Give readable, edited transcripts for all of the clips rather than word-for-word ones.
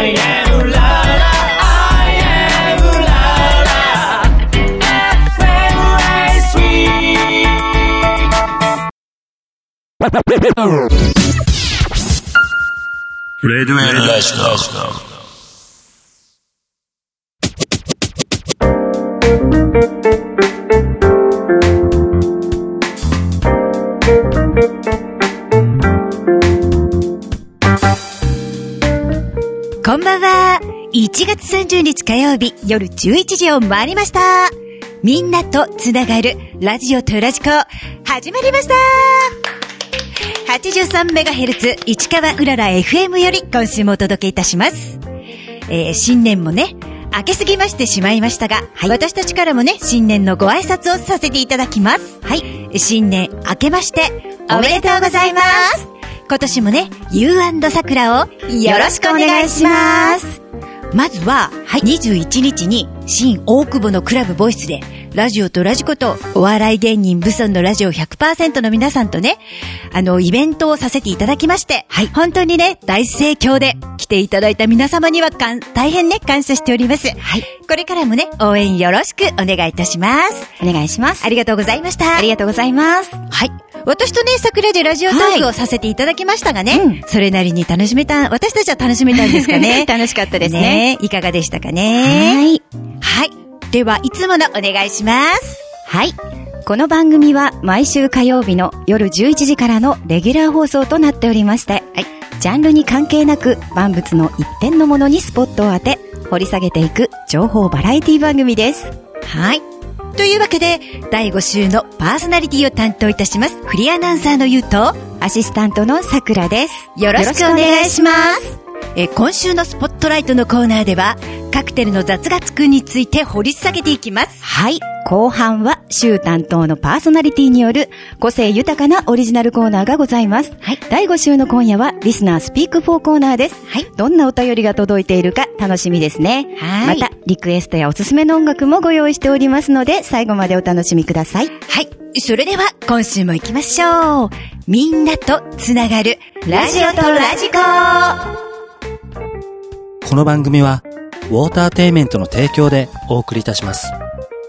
I am la la I am la la FM sweet レデュエルラジオこんばんは。1月30日火曜日夜11時を回りました。みんなとつながるラジオとラジコ始まりました。83MHz 市川うらら FM より今週もお届けいたします。新年もね明けすぎましてしまいましたが、はい、私たちからもね新年のご挨拶をさせていただきます。はい、新年明けましておめでとうございます。今年もね You& さくらをよろしくお願いします。まずは、はい、21日に新大久保のクラブボイスでラジオとラジコとお笑い芸人ブソンのラジオ 100% の皆さんとねイベントをさせていただきまして、はい、本当にね大盛況で来ていただいた皆様には大変ね感謝しております。はい、これからもね応援よろしくお願いいたします。お願いします。ありがとうございました。ありがとうございます。はい、私とね桜でラジオトークをさせていただきましたがね、はい、それなりに私たちは楽しめたんですかね。楽しかったですね。いかがでしたかね。はい、はい、ではいつものお願いします。 はい、この番組は毎週火曜日の夜11時からのレギュラー放送となっておりまして、はい、ジャンルに関係なく万物の一点のものにスポットを当て掘り下げていく情報バラエティ番組です。 はい、というわけで第5週のパーソナリティを担当いたしますフリーアナウンサーのゆうとアシスタントのさくらです。 よろしくお願いします。今週のスポットライトのコーナーではカクテルの雑学について掘り下げていきます。 はい、後半は週担当のパーソナリティによる個性豊かなオリジナルコーナーがございます。はい、第5週の今夜はリスナースピーク4コーナーです。はい、どんなお便りが届いているか楽しみですね。はい、またリクエストやおすすめの音楽もご用意しておりますので最後までお楽しみください。 はい、それでは今週も行きましょう。みんなとつながるラジオとラジコ。 この番組はウォーターテイメントの提供でお送りいたします。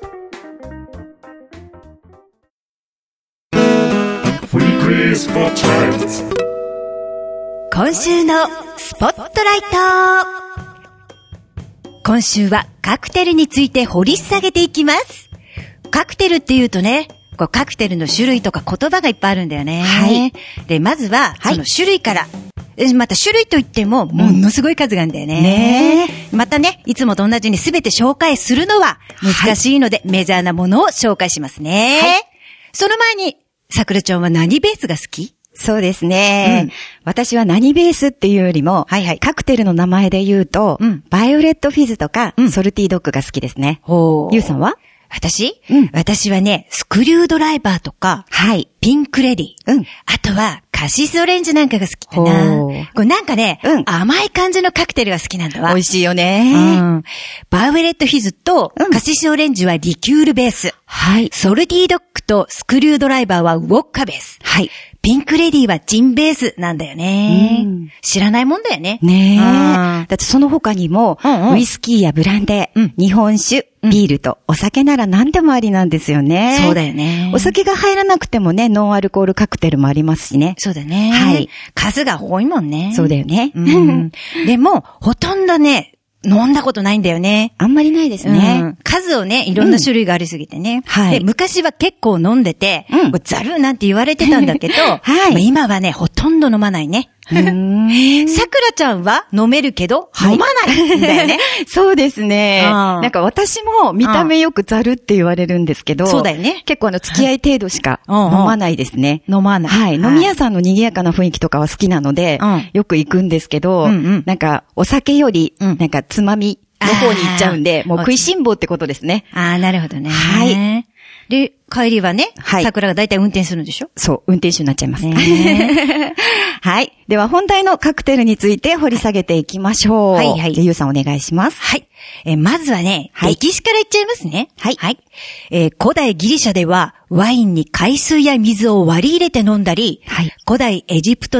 今週のスポットライト。今週はカクテルについて掘り下げていきます。カクテルっていうとね、カクテルの種類とか言葉がいっぱいあるんだよね。はい。で、まずはその種類から。また種類といってもものすごい数があるんだよね。ね、またね、いつもと同じに全て紹介するのは難しいので、はい、メジャーなものを紹介しますね。はい、その前に、さくらちゃんは何ベースが好き？ そうですね、私は何ベースっていうよりも、はいはい、カクテルの名前で言うと、バイオレットフィズとか、ソルティードッグが好きですね。ゆうさんは？ 私はね、スクリュードライバーとか、はい、ピンクレディ、あとはカシスオレンジなんかが好きかな。これなんかね、甘い感じのカクテルが好きなんだわ。 美味しいよね。 バイオレットフィズとカシスオレンジはリキュールベース。はい。ソルティードッグとスクリュードライバーはウォッカベース。はい。ピンクレディはジンベースなんだよね。知らないもんだよね。 ねえ。だってその他にも、ウイスキーやブランデー、日本酒、ビールとお酒なら何でもありなんですよね。 そうだよね。 お酒が入らなくてもね、ノンアルコールカクテルもありますしね。 そうだね。はい。数が多いもんね。 そうだよね。 でも、ほとんどね、飲んだことないんだよね。 あんまりないですね。 数をね、いろんな種類がありすぎてね。はい。で、昔は結構飲んでて、ザルなんて言われてたんだけど、はい。今はね、ほとんど飲まないね。さくらちゃんは飲めるけど、飲まないんだよね。 そうですね。なんか私も見た目よくザルって言われるんですけど、 そうだよね。 結構付き合い程度しか飲まないですね。 飲まない。 はい。飲み屋さんの賑やかな雰囲気とかは好きなので、よく行くんですけど、なんかお酒より、なんかつまみの方に行っちゃうんで、もう食いしん坊ってことですね。 ああ、なるほどね。 はい。 で、帰りはね、桜がだいたい運転するんでしょ？ そう、運転手になっちゃいます。はい。では本題のカクテルについて掘り下げていきましょう。はいはい。ゆうさんお願いします。 はい。まずはね、歴史からいっちゃいますね。はい。はい。古代ギリシャではワインに海水や水を割り入れて飲んだり、はい。古代エジプトでは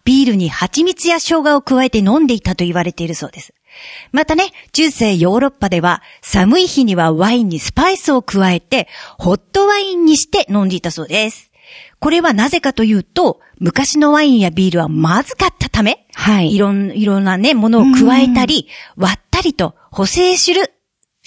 ビールに蜂蜜や生姜を加えて飲んでいたと言われているそうです。またね、中世ヨーロッパでは寒い日にはワインにスパイスを加えてホットワインにして飲んでいたそうです。これはなぜかというと、昔のワインやビールはまずかったため、 はい。 いろんなね、ものを加えたり、割ったりと補正する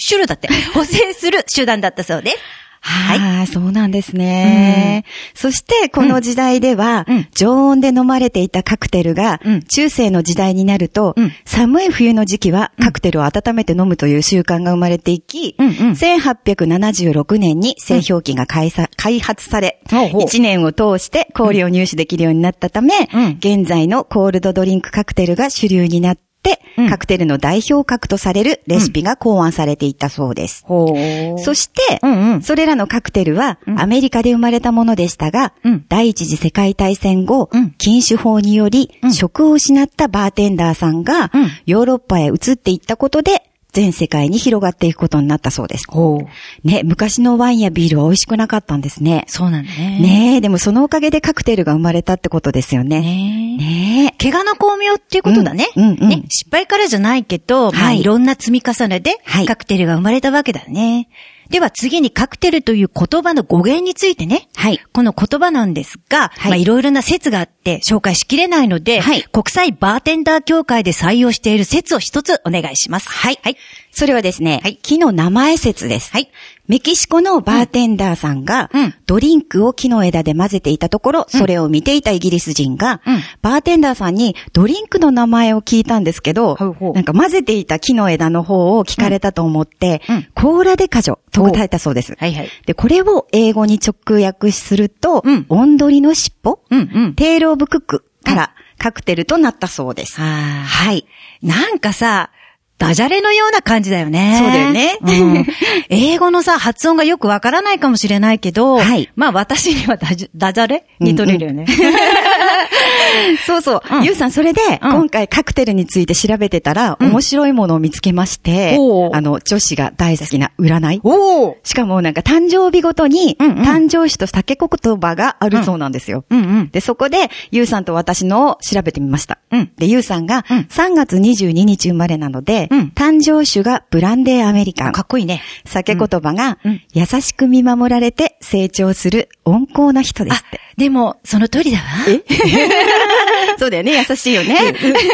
手段だったそうです。 はい。そうなんですね。そして、この時代では、常温で飲まれていたカクテルが、中世の時代になると、寒い冬の時期はカクテルを温めて飲むという習慣が生まれていき、1876年に製氷機が開発され、1年を通して氷を入手できるようになったため、現在のコールドドリンクカクテルが主流になって、カクテルの代表格とされるレシピが考案されていったそうです。そして、それらのカクテルはアメリカで生まれたものでしたが、第一次世界大戦後、禁酒法により職を失ったバーテンダーさんがヨーロッパへ移っていったことで、全世界に広がっていくことになったそうです。ね、昔のワインやビールは美味しくなかったんですね。 そうなんだね。 ね、でもそのおかげでカクテルが生まれたってことですよね。ね、 怪我の巧妙っていうことだね。ね、失敗からじゃないけど、いろんな積み重ねでカクテルが生まれたわけだね。では次にカクテルという言葉の語源についてね。この言葉なんですが、いろいろな説があって紹介しきれないので、国際バーテンダー協会で採用している説を一つお願いします。 それはですね、木の名前説です。メキシコのバーテンダーさんが、ドリンクを木の枝で混ぜていたところ、それを見ていたイギリス人が、バーテンダーさんにドリンクの名前を聞いたんですけど、なんか混ぜていた木の枝の方を聞かれたと思って、コーラデカジョと答えたそうです。で、これを英語に直訳すると、オンドリの尻尾、テールオブクックからカクテルとなったそうです。 なんかさ、ダジャレのような感じだよね。 そうだよね。 英語のさ、発音がよくわからないかもしれないけど、まあ私にはダジャレに取れるよね。 そうそう。ゆうさん、それで、今回カクテルについて調べてたら、面白いものを見つけまして、女子が大好きな占い。しかもなんか誕生日ごとに、誕生日と酒言葉があるそうなんですよ。で、そこで、ゆうさんと私のを調べてみました。で、ゆうさんが3月22日生まれなので、誕生酒がブランデーアメリカン。 かっこいいね。 酒言葉が、優しく見守られて成長する温厚な人ですって。 でも、その通りだわ。 そうだよね。優しいよね。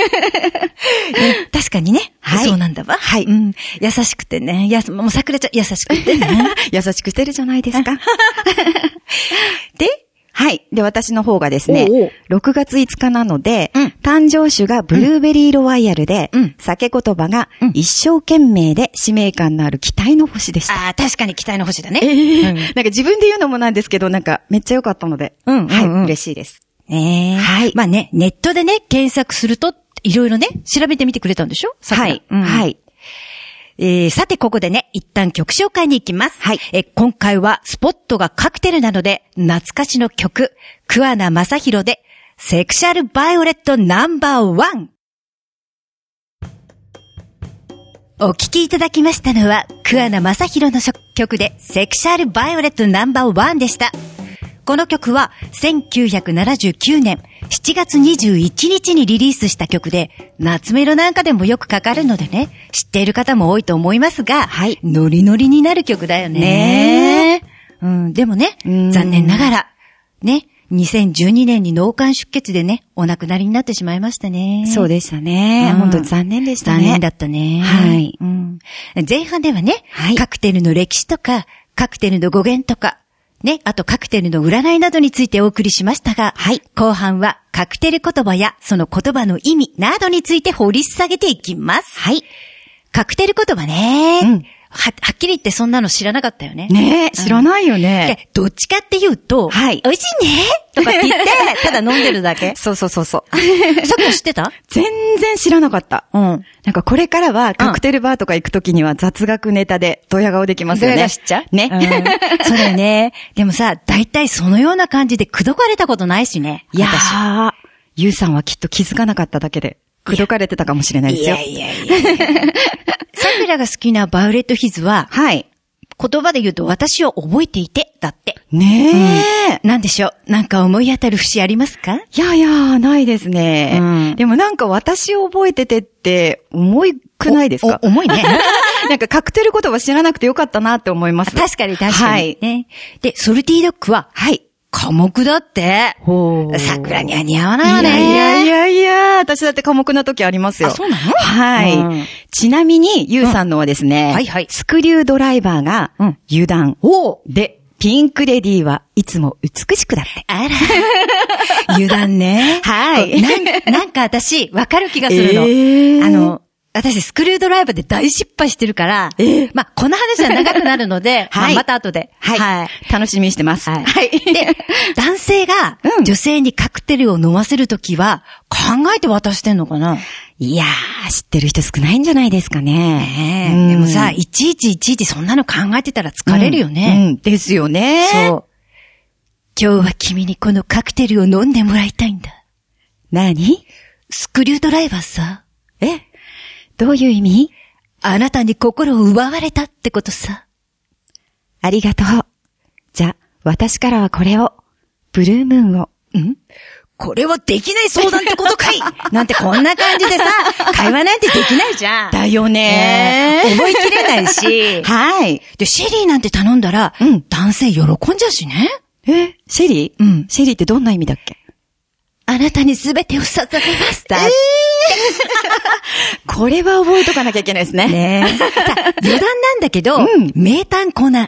確かにね。そうなんだわ。優しくてね。もう桜ちゃん優しくてね。 優しくしてるじゃないですか。で、で、私の方がですね、6月5日なので、誕生酒がブルーベリーロワイヤルで、酒言葉が一生懸命で使命感のある期待の星でした。 確かに期待の星だね。 なんか自分で言うのもなんですけど、なんかめっちゃ良かったので、嬉しいです。 まあね、ネットでね、検索すると、いろいろね、調べてみてくれたんでしょ？さてここでね、一旦曲紹介に行きます。今回はスポットがカクテルなので、懐かしの曲、桑名正宏で、セクシャルバイオレットナンバー1。お聴きいただきましたのは、桑名正宏の曲で、セクシャルバイオレットナンバー1でした。この曲は1979年7月21日にリリースした曲で、夏メロなんかでもよくかかるのでね、知っている方も多いと思いますが、ノリノリになる曲だよね。でもね、残念ながら、ね、2012年に脳幹出血でね、お亡くなりになってしまいましたね。 そうでしたね。本当に残念でしたね。 残念だったね。前半ではね、カクテルの歴史とか、カクテルの語源とか、ね、あとカクテルの占いなどについてお送りしましたが、後半はカクテル言葉やその言葉の意味などについて掘り下げていきます。カクテル言葉ね。はっきり言ってそんなの知らなかったよね。 ねえ、知らないよね。 どっちかっていうと、美味しいねとかって言って、ただ飲んでるだけ。 そう。さっき知ってた？ 全然知らなかった。なんかこれからはカクテルバーとか行くときには雑学ネタでドヤ顔できますよね。 ドヤ顔しちゃう？ ね。 そうだよね。でもさ、だいたいそのような感じで口説かれたことないしね。 いやー、ゆうさんはきっと気づかなかっただけで、口説かれてたかもしれないですよ。 いや。桜が好きなバイオレットヒズは、 言葉で言うと私を覚えていて、だって。 ねえ。 なんでしょう。なんか思い当たる節ありますか？ いやいや、ないですね。でもなんか私を覚えててって重くないですか？ 重いね。 なんかカクテル言葉知らなくてよかったなって思います。 確かに確かに。はい。で、ソルティードッグは、はい。寡黙だって。桜には似合わないわね。 いや、私だって寡黙な時ありますよ。 あ、そうなの？ はい。ちなみに、ゆうさんのはですね、はいはい。スクリュードライバーが油断。で、ピンクレディーはいつも美しくだって。 あら。油断ね。 はい。 なんか私、わかる気がするの。私、スクリュードライバーで大失敗してるから、まあ、この話は長くなるので、はい、また後で。 はい。楽しみにしてます。 はい。で、男性が女性にカクテルを飲ませるときは、考えて渡してんのかな？ いやー、知ってる人少ないんじゃないですかね。 でもさ、いちいちそんなの考えてたら疲れるよね。 ですよね。 そう。今日は君にこのカクテルを飲んでもらいたいんだ。 何？ スクリュードライバーさ。 どういう意味？ あなたに心を奪われたってことさ。 ありがとう。じゃ、私からはこれを。ブルームーンを。 これはできない相談ってことかいなんてこんな感じでさ、会話なんてできないじゃん。 だよね覚えきれないし。 はい。 で、シェリーなんて頼んだら、男性喜んじゃうしね。 シェリー？シェリーってどんな意味だっけ？ あなたに全てを捧げますだって。 これは覚えとかなきゃいけないですね。 ねえ。さあ、余談なんだけど、名探偵コナ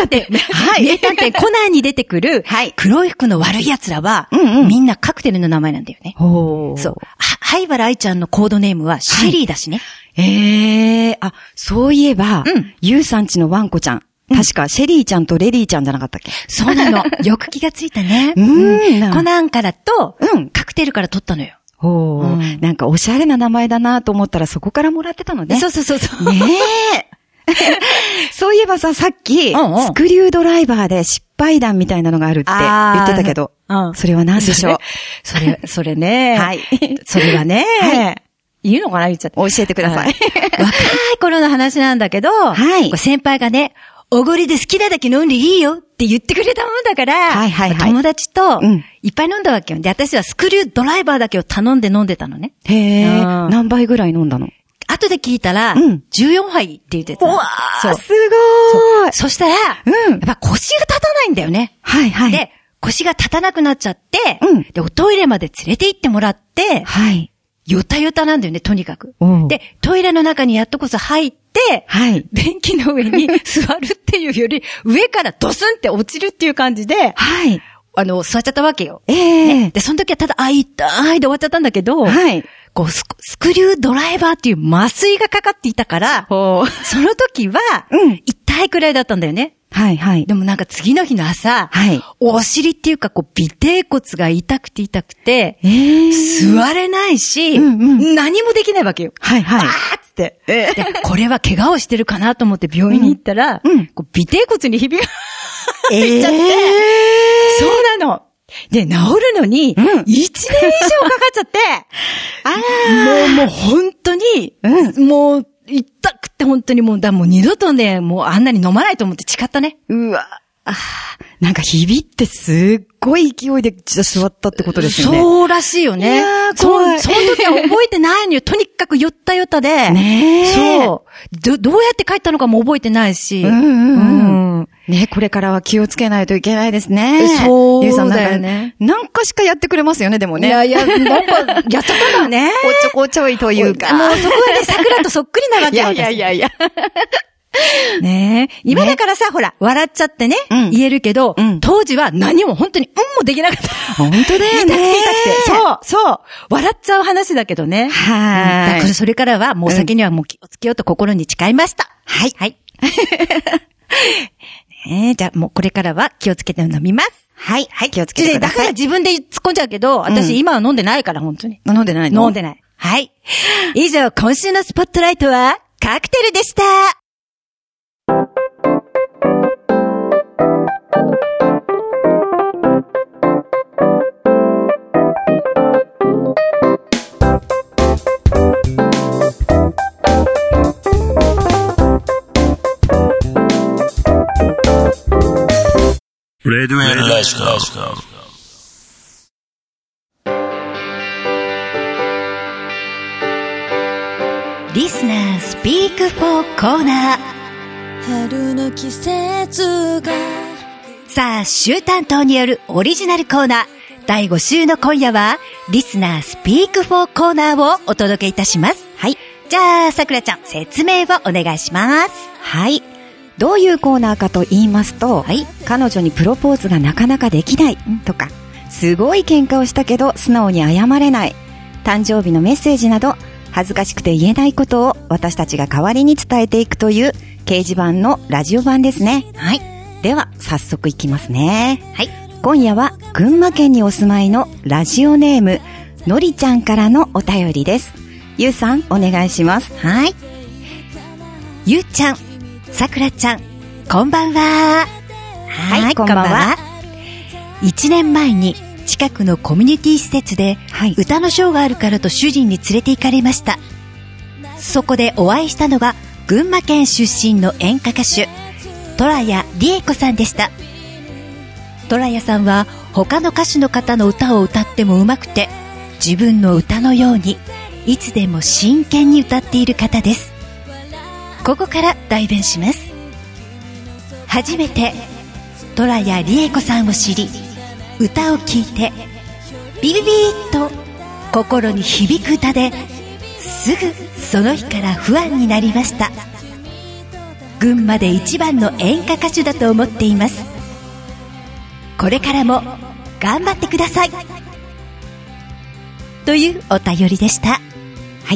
ンに出てくる、黒い服の悪い奴らは、みんなカクテルの名前なんだよね。そう。灰原愛ちゃんのコードネームはシェリーだしね。 そういえば、ゆうさんちのワンコちゃん。確か、シェリーちゃんとレディーちゃんじゃなかったっけ？ そうなの。よく気がついたね。コナンからと、カクテルから取ったのよ。 なんかおしゃれな名前だなと思ったらそこからもらってたのね。 そう。 ねえ。そういえばさ、さっき、スクリュードライバーで失敗談みたいなのがあるって言ってたけど、それは何でしょう？ それね。 はい。 それはね。言うのかな言っちゃって。 教えてください。 若い頃の話なんだけど、先輩がね、おごりで好きなだけ飲んでいいよって言ってくれたもんだから、友達といっぱい飲んだわけよ。で、私はスクリュードライバーだけを頼んで飲んでたのね。 何杯ぐらい飲んだの？ 後で聞いたら、14杯って言ってた。 うわー、すごーい。 そしたら、やっぱ腰が立たないんだよね。で、腰が立たなくなっちゃって、で、おトイレまで連れて行ってもらって、よたよたなんだよね、とにかく。で、トイレの中にやっとこそ入って、便器の上に座るっていうより、上からドスンって落ちるっていう感じで、座っちゃったわけよ。で、その時はただ、痛いで終わっちゃったんだけど、こうスクリュードライバーっていう麻酔がかかっていたから、その時は、痛いくらいだったんだよね。でもなんか次の日の朝、お尻っていうかこう尾てい骨が痛くて、座れないし、何もできないわけよ。わーっつって。で、これは怪我をしてるかなと思って病院に行ったら、こう尾てい骨にひびが入っちゃって、そうなの。で、治るのに、1年以上かかっちゃって、もう本当に、もう、痛くて本当にもう二度とね、もうあんなに飲まないと思って誓ったね。 うわ。なんかひびってすっごい勢いで座ったってことですよね。 そうらしいよね。その時は覚えてないのよ。とにかくよったよたで。そう。どうやって帰ったのかも覚えてないし。 ね、これからは気をつけないといけないですね。 そうだよね。 なんかしかやってくれますよね、でもね。 なんか、やっちゃったんだね。 おちょいというか。 もうそこで桜とそっくりなわけよ。 いや。 ねえ。今だからさ、ほら、笑っちゃってね、言えるけど、当時は何も本当にもできなかった。 本当だよね。 痛くて。そう。笑っちゃう話だけどね。だからそれからはもうお酒にはもう気をつけようと心に誓いました。はい。じゃあもうこれからは気をつけて飲みます。はい。気をつけてください。だから自分で突っ込んじゃうけど、私今は飲んでないから、本当に。 飲んでないの？ 飲んでない。はい。以上、今週のスポットライトは、カクテルでした。 レディオラジコ。 リスナースピークフォーコーナー。 春の季節がさあ、週担当によるオリジナルコーナー第5週の今夜はリスナースピークフォーコーナーをお届けいたします。はい。じゃあ、さくらちゃん、説明をお願いします。 はい。どういうコーナーかと言いますと、はい、彼女にプロポーズがなかなかできないとか、すごい喧嘩をしたけど素直に謝れない、誕生日のメッセージなど恥ずかしくて言えないことを私たちが代わりに伝えていくという掲示板のラジオ版ですね。はい。では早速いきますね。はい。今夜は群馬県にお住まいのラジオネームのりちゃんからのお便りです。ゆうさん、お願いします。 はい。ゆうちゃん、さくらちゃん、こんばんは。 はい、こんばんは。 1年前に近くのコミュニティ施設で、歌のショーがあるからと主人に連れて行かれました。そこでお会いしたのが群馬県出身の演歌歌手虎谷理恵子さんでした。虎谷さんは他の歌手の方の歌を歌っても上手くて、自分の歌のようにいつでも真剣に歌っている方です。ここから代弁します。初めて虎谷理恵子さんを知り、歌を聴いてビビビーッと心に響く歌で、すぐその日からファンになりました。群馬で一番の演歌歌手だと思っています。これからも頑張ってください、というお便りでした。はい。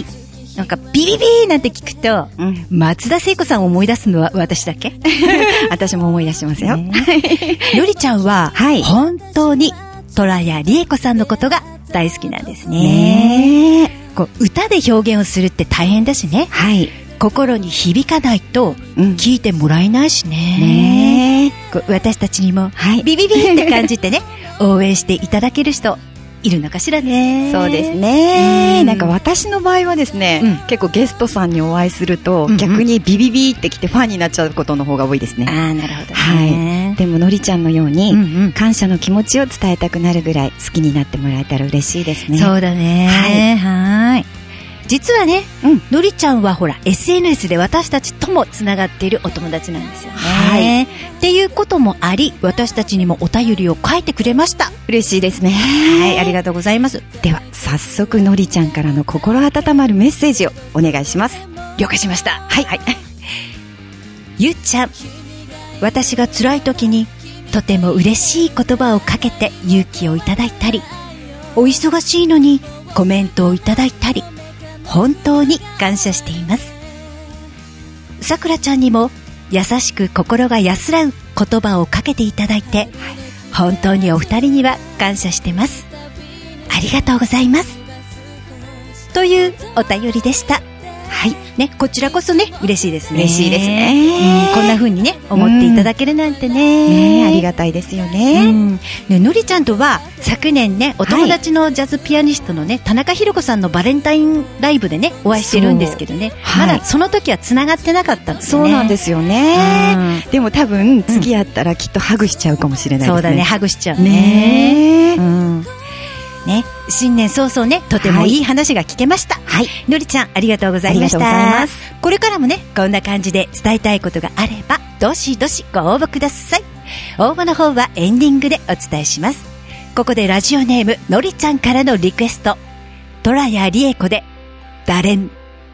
なんかビビビーなんて聞くと、松田聖子さんを思い出すのは私だけ私も思い出しますよ。 のりちゃんは、本当に虎谷理恵子さんのことが大好きなんですね。こう歌で表現をするって大変だしね。はい。心に響かないと聞いてもらえないしね。こう私たちにも、ビビビーって感じてね応援していただける人いるのかしらね。 そうですね。なんか私の場合はですね、結構ゲストさんにお会いすると、逆にビビビってきてファンになっちゃうことの方が多いですね。 ああ、なるほどね。 はい。でものりちゃんのように、感謝の気持ちを伝えたくなるぐらい好きになってもらえたら嬉しいですね。 そうだね。はい。実はね、のりちゃんはほら SNS で私たちともつながっているお友達なんですよね。はい。っていうこともあり、私たちにもお便りを書いてくれました。 嬉しいですね。 はい、ありがとうございます。 では早速のりちゃんからの心温まるメッセージをお願いします。 了解しました。はい。ゆっちゃん、私が辛い時にとても嬉しい言葉をかけて勇気をいただいたり、お忙しいのにコメントをいただいたり、本当に感謝しています。さくらちゃんにも優しく心が安らぐ言葉をかけていただいて、本当にお二人には感謝してます。ありがとうございます、というお便りでした。はい。ね、こちらこそね、嬉しいですね。 嬉しいですね。 こんな風にね、思っていただけるなんてね。 ね、ありがたいですよね。 ね、のりちゃんとは昨年ね、お友達のジャズピアニストのね、田中ひろ子さんのバレンタインライブでね、お会いしてるんですけどね、まだその時は繋がってなかったんですよね。 そうなんですよね。でも多分次会ったらきっとハグしちゃうかもしれないですね。 そうだね、ハグしちゃうね。ね、新年早々ね、とてもいい話が聞けました。はい。のりちゃん、ありがとうございました。ありがとうございます。これからもね、こんな感じで伝えたいことがあれば、どしどしご応募ください。応募の方はエンディングでお伝えします。ここでラジオネーム、のりちゃんからのリクエスト。虎谷理恵子で、ダレン。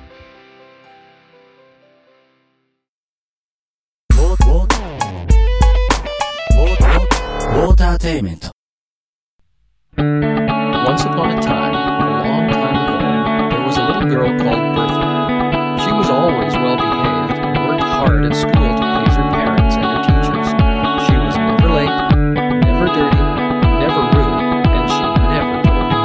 ウォーターテイメント。 Once upon a time, a long time ago, there was a little girl called Bertha. She was always well behaved and worked hard at school to please her parents and her teachers. She was never late, never dirty, never rude, and she never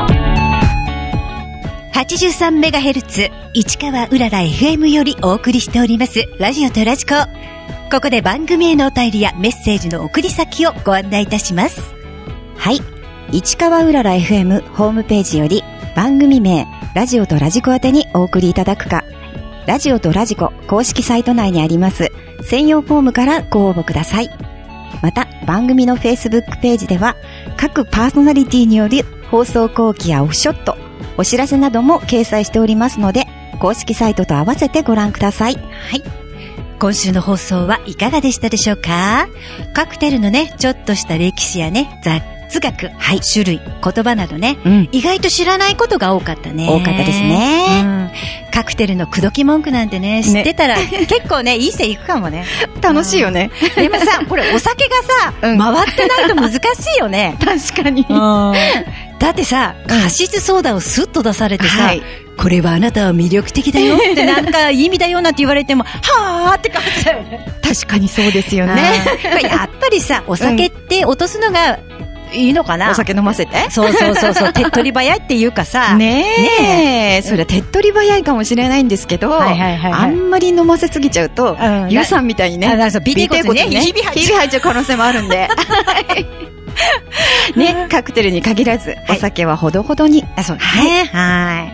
told. 83MHz 市川うらら FM よりお送りしておりますラジオとラジコ。ここで番組へのお便りやメッセージの送り先をご案内いたします。 はい。市川うらら FM ホームページより番組名ラジオとラジコ宛てにお送りいただくか、ラジオとラジコ公式サイト内にあります専用フォームからご応募ください。 また、番組の Facebook ページでは、各パーソナリティによる放送後期やオフショット、お知らせなども掲載しておりますので、公式サイトと合わせてご覧ください。 はい。今週の放送はいかがでしたでしょうか？カクテルのね、ちょっとした歴史やね、雑学、はい、種類、言葉などね、意外と知らないことが多かったね。 多かったですね。 カクテルの口説き文句なんてね、知ってたら、結構ね、いい線いくかもね。 楽しいよね。 でもさ、これお酒がさ、回ってないと難しいよね。 確かに。 だってさ、カシスソーダをスッと出されてさ、これはあなたは魅力的だよってなんか意味だよなんて言われても、はーって感じだよね。 確かにそうですよね。 やっぱりさ、お酒って落とすのがいいのかな？ お酒飲ませて？ そうそうそうそう、手っ取り早いっていうかさ。 ねえ。それは手っ取り早いかもしれないんですけど、あんまり飲ませすぎちゃうと、ゆうさんみたいにね、 ビテ骨にね、 日々入っちゃう可能性もあるんで。ね、カクテルに限らず、お酒はほどほどに。 そうですね。はい。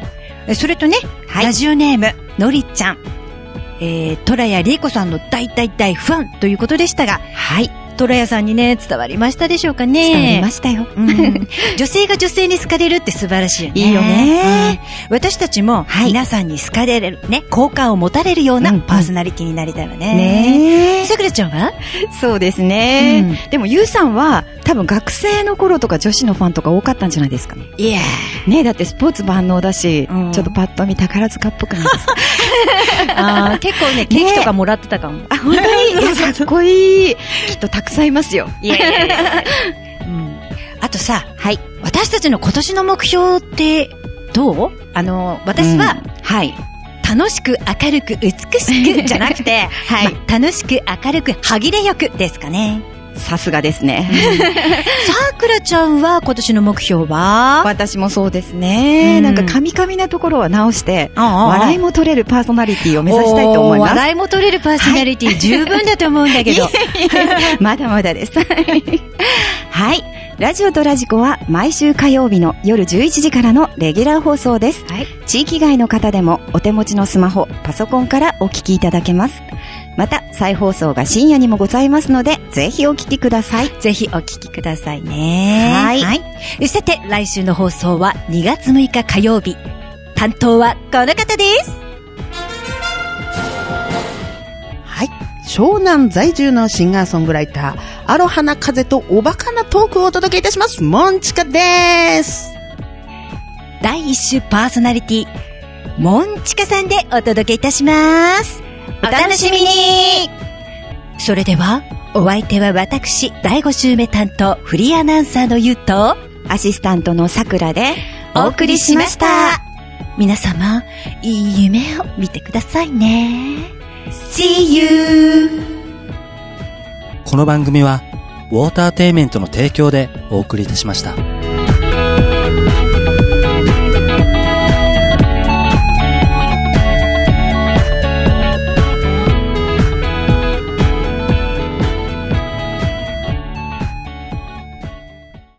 それとね、ラジオネーム、のりちゃん。トラヤリエコさんの大ファンということでしたが、はい。トラヤさんにね、伝わりましたでしょうかね。 伝わりましたよ。 女性が女性に好かれるって素晴らしいよね。 いいよね。 私たちも、皆さんに好かれる、ね、好感を持たれるようなパーソナリティになりたいわね。 ねえ。 さくらちゃんは？ そうですね。でも、ゆうさんは、多分学生の頃とか女子のファンとか多かったんじゃないですかね。 いやね、だってスポーツ万能だし、ちょっとパッと見宝塚っぽくないですか？ 結構ね、ケーキとかもらってたかも。 あ、本当に？かっこいい。きっとたくさんいますよ。 いやあとさ、私たちの今年の目標ってどう？私は、楽しく明るく美しくじゃなくて、楽しく明るく歯切れよくですかね。 さすがですね。 さくらちゃんは今年の目標は？ 私もそうですね。なんかカミカミなところは直して、笑いも取れるパーソナリティを目指したいと思います。 笑いも取れるパーソナリティ、十分だと思うんだけど。 まだまだです。はい。ラジオとラジコは毎週火曜日の夜11時からのレギュラー放送です。地域外の方でもお手持ちのスマホ、パソコンからお聞きいただけます。また、再放送が深夜にもございますので、ぜひお聞きください。 ぜひお聞きくださいね。さて、来週の放送は2月6日火曜日。担当はこの方です。 はい。湘南在住のシンガーソングライター、アロハな風とおバカなトークをお届けいたします。モンチカです。 第1週パーソナリティ、モンチカさんでお届けいたします。お楽しみに。それでは、お相手は私、第5週目担当、フリーアナウンサーのゆうと、 アシスタントのさくらでお送りしました。皆様、いい夢を見てくださいね。See you! この番組は、ウォーターテイメントの提供でお送りいたしました。